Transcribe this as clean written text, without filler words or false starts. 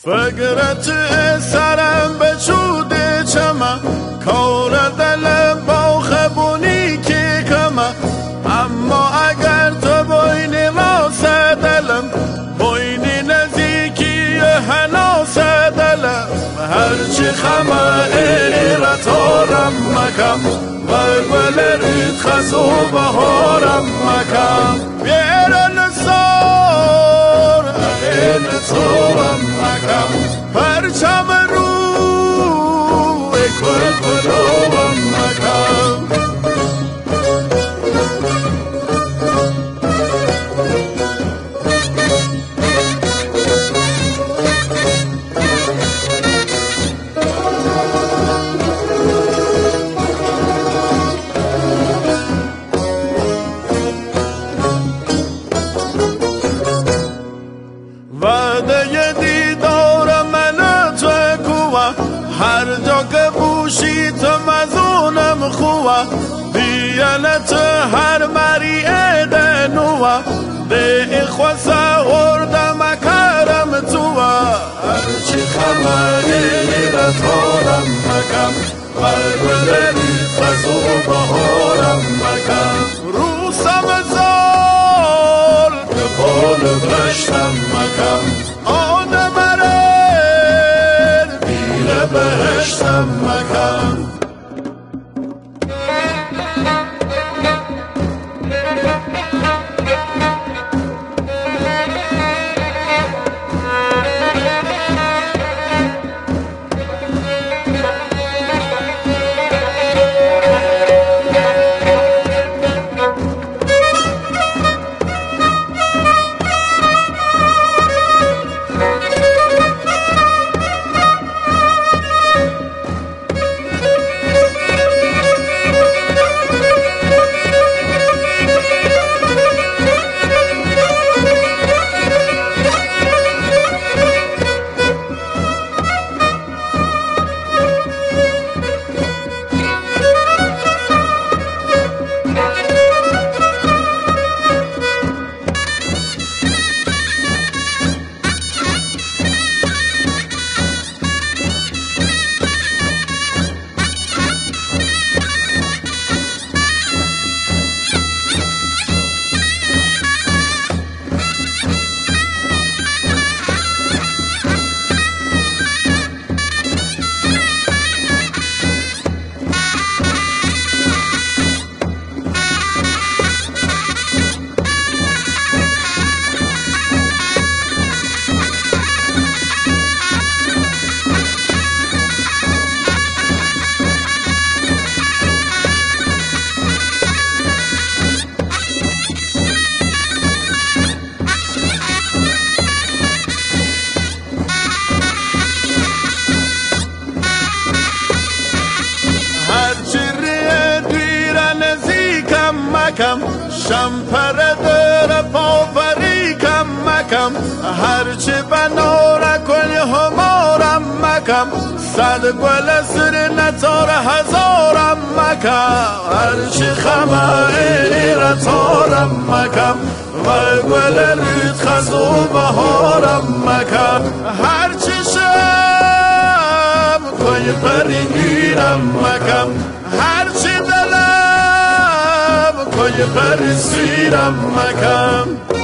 فکرت سرم بچوده چما کار دلم با خبونی که کما اما اگر تو بوینی راس دلم بوینی نزیکی هناس دلم هرچی خمه ای را تارم مکم و گل رید خسو بهارم مکم بیرن سار این تارم مکم پرچم روی کل کلوم مکم وعده دیدار من تو کوه هر جا که بوشی تو مزونم خوه دیانت هر مری دنوه ده خواسته اردم کرم توه هرچی خمری را تارم مکم برگلری خزو بهارم مکم روسم زال که بال برشتم مکم آن مرر بیره بهشتم مکم مکم شمپر در پاوری کم مکم هرچی بنار کل همارم مکم صد گل سر نتار هزارم مکم هرچی خمه را تارم مکم و گل رید خزو بهارم مکم هرچی شم کوی پری گیرم مکم هرچی دلم کوی پری سیرم مکم